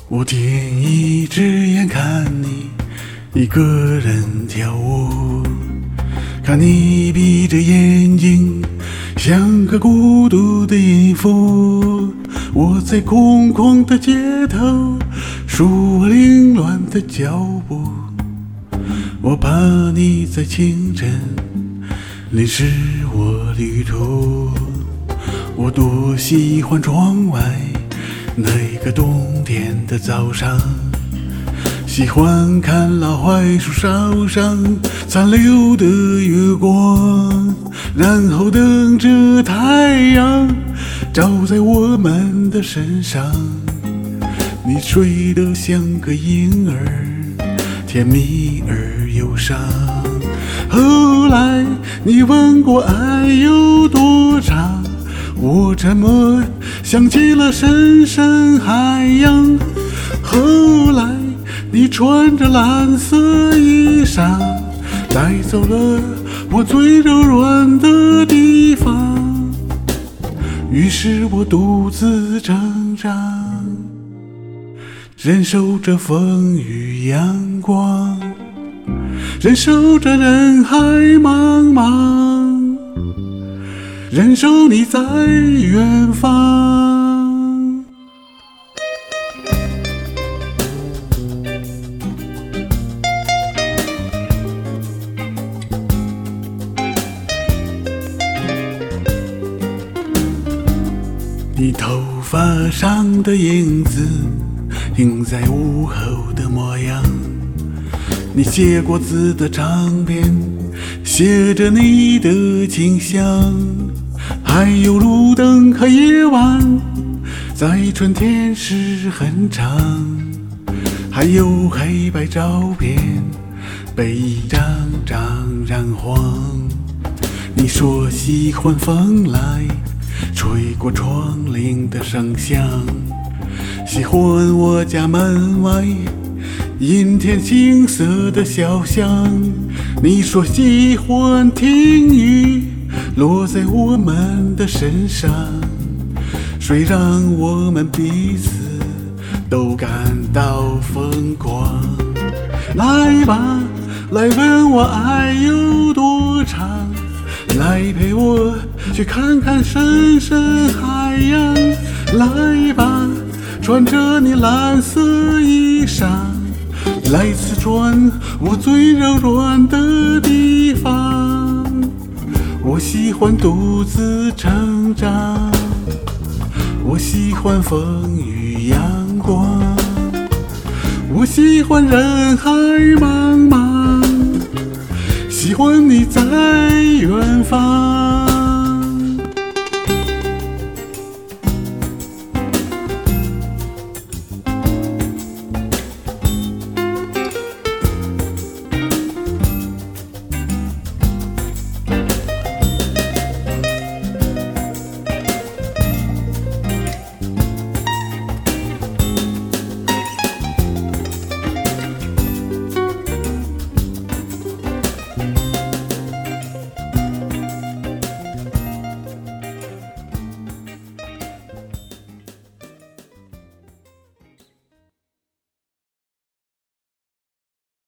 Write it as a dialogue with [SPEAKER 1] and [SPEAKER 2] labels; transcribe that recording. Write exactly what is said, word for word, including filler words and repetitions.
[SPEAKER 1] 我点一只眼看你一个人跳舞，看你闭着眼睛像个孤独的音符。我在空旷的街头数我凌乱的脚步，我怕你在清晨淋湿我旅途。我多喜欢窗外那个冬天的早上，喜欢看老槐树梢上残留的月光，然后等着太阳照在我们的身上。你睡得像个婴儿，甜蜜而忧伤。后来你问过爱有多长，我沉默，想起了深深海洋。后来你穿着蓝色衣裳，带走了我最柔软的地方，于是我独自成长，忍受着风雨阳光，忍受着人海茫茫，忍受你在远方。你头发上的影子映在午后的模样，你写过字的唱片写着你的清香，还有路灯和夜晚在春天时很长，还有黑白照片被一张张染黄。你说喜欢风来吹过窗棂的声响，喜欢我家门外阴天青色的小巷。你说喜欢听雨落在我们的身上，谁让我们彼此都感到疯狂。来吧，来问我爱有多长，来陪我去看看深深海洋。来吧，穿着你蓝色衣裳，来刺穿我最柔软的地方。我喜欢独自成长，我喜欢风雨阳光，我喜欢人海茫茫，喜欢你在远方。